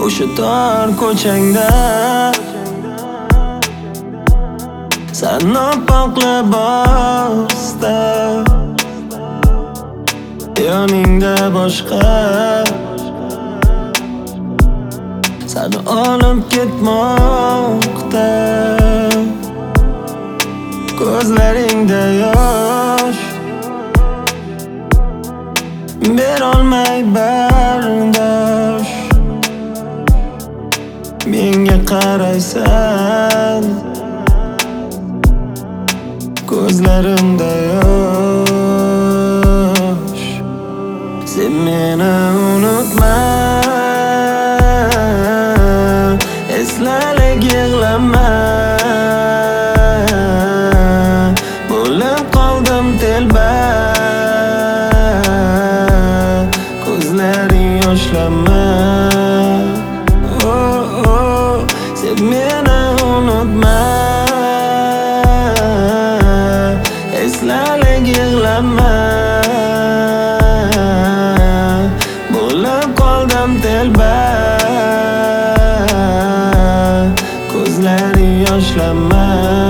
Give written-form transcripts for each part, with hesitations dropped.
o'sha tor ko'changda sen oppoq libosda yoningda boshqa seni olib ketmoqda. Ko'zlaringda yosh berolmay bardosh. Menga qaraysan ko'zlarimda yosh. Sen meni unutma, eslarlik yig'lama. Bo'lib qoldim telba, ko'zlaring yoshlama. Sen meni unutma, eslarlik yig'lama. Bo'lib qoldim telba, ko'zlaring yoshlama.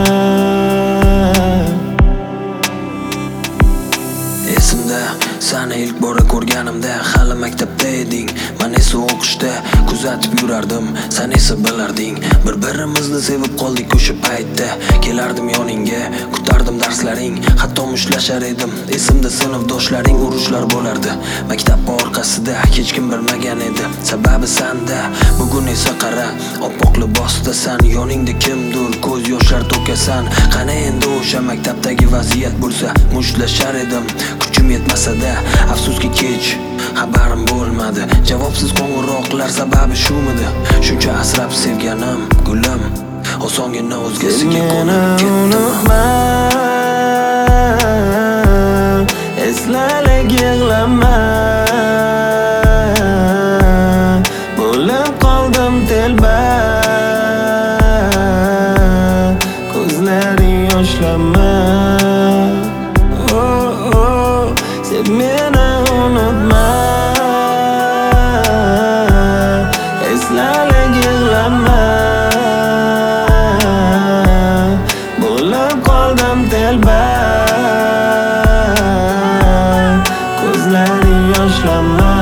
Esimda seni ilk bora ko'rganimda hali maktabda eding. Men esa o'qishda kuzatib yurardim, sen esa bilarding. Bir-birimizni sevib qoldik o'sha paytda. Kelardim yoningga, kutardim darslaring, hatto mushlashar edim. Esimda sinfdoshlaring urushlar bo'lardi. Maktab orqasida hech kim bilmagan edi. Sababi senda. Bugun esa qara, oppoq libosda sen yoningda kimdir ko'z yoshlar to'kasan. Qani endi o'sha maktabdagi vaziyat bo'lsa, mushlashar edim. Kuchim yetmasa-da, afsuski kech xabarim bo'lmadi. Javobsiz qo'ng'iroqlar sababi shumidi? Shuncha asrab sevganim gulim osongina o'zgasiga ko'nib ketdim. Eslarlik yig'lama. Bo'lib qoldim telba, ko'zlaring yoshlama. Sen meni unutma, eslarlik yig'lama. Bo'lib qoldim telba, ko'zlaring yoshlama.